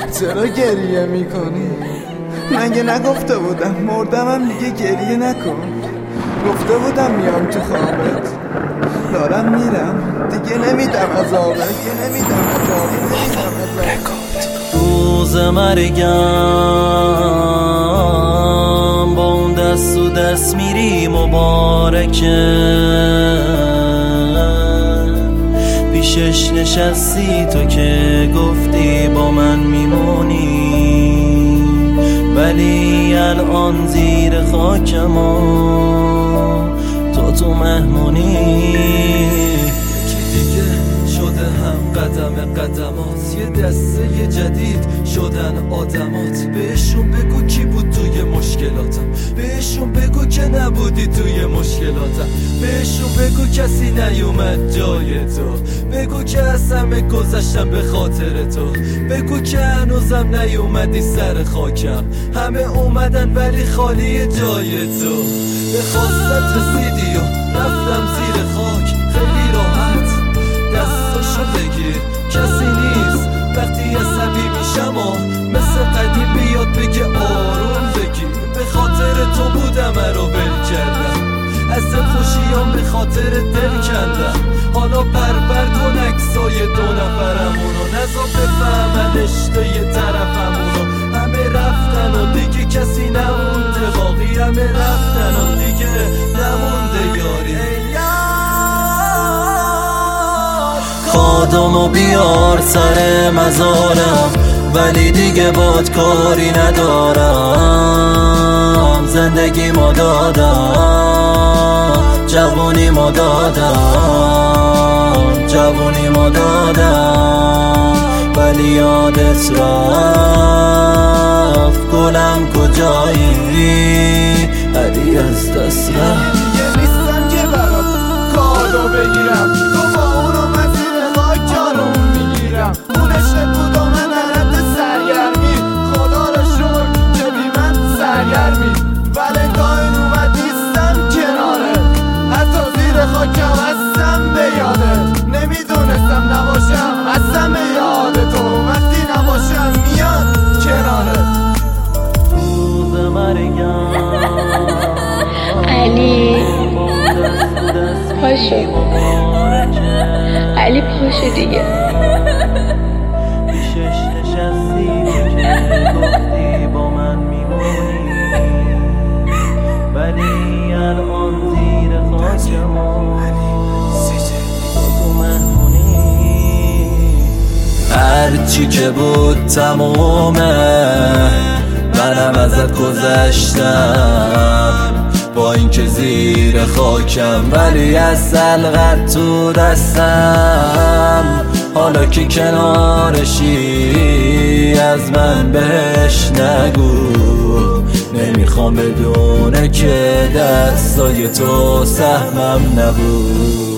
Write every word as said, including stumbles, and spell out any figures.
چرا گریه میکنی؟ مگه نگفته بودم مردمم دیگه گریه نکن؟ گفته بودم میام تو خوابت. دارم میرم دیگه نمیدم عذابت، دیگه نمیدم عذابت. روز مرگم با اون دست و دست میری مبارکه، پیشش نشستی تو که گفتی با من میمونی، ولی الان زیر خاکم و تو تو مهمونی. کی دیگه شده هم قدم قدمات، یه دسته جدید شدن آدمات. بهشون بگو کی بود توی مشکلاتم، بهشون بگو که نبودی توی مشکلاتم، بهشون بگو کسی نیومد جای تو، بگو که از همه گذشتم به خاطر تو، بگو که هنوزم نیومدی سر خاکم. همه اومدن ولی خالی جای تو. به خواستت رسیدی و رفتم زیر خاک خیلی راحت، دستاشو بگیر کسی نیست وقتی عصبی میشم و مثل قدیم بیاد بگه آروم بگیر. به خاطر تو بودم رو ول کردم، از خوشیام به خاطر دل کندم. حالا بربر کن عکسای دو نفرمونو، نزا بفهمن اشته یه طرفمونو. همه رفتن و دیگه کسی نمونده باقی، همه رفتن و دیگه نمونده یاری. خادمو بیار سر مزارم ولی دیگه باد کاری ندارم. زندگی ما دادم، جوونی ما دادم، جوونی ما دادم، ولی یادت رفت گلم کجایی، علی از دست رفت. دیگه نیستم که برات کارو بگیرم، تو با اونو مسیر خاک جانم میگیرم. اون عشقت بود و من حالت سرگرمی، خدا رو شکر که بی من سرگرمی. ولنتاین اومد نیستم کناره، حتی زیر خاکم هستم به یاده. نمیدونستم نباشم هستم به یاد تو، وقتی نباشم میاد کناره. روز مرگم علی پاشو، علی پاشو دیگه. پیشش نشستی که گفتی با من میمونی، ولی الان زیر خاکم و تو مهمونی. هرچی که بود تمومه، منم ازت گذشتم با اینکه زیر خاکم، ولی از سلغت تو دستم. حالا که کنارشی از من بهش نگو، نمیخوام بدونه که دستای تو سهمم نبود.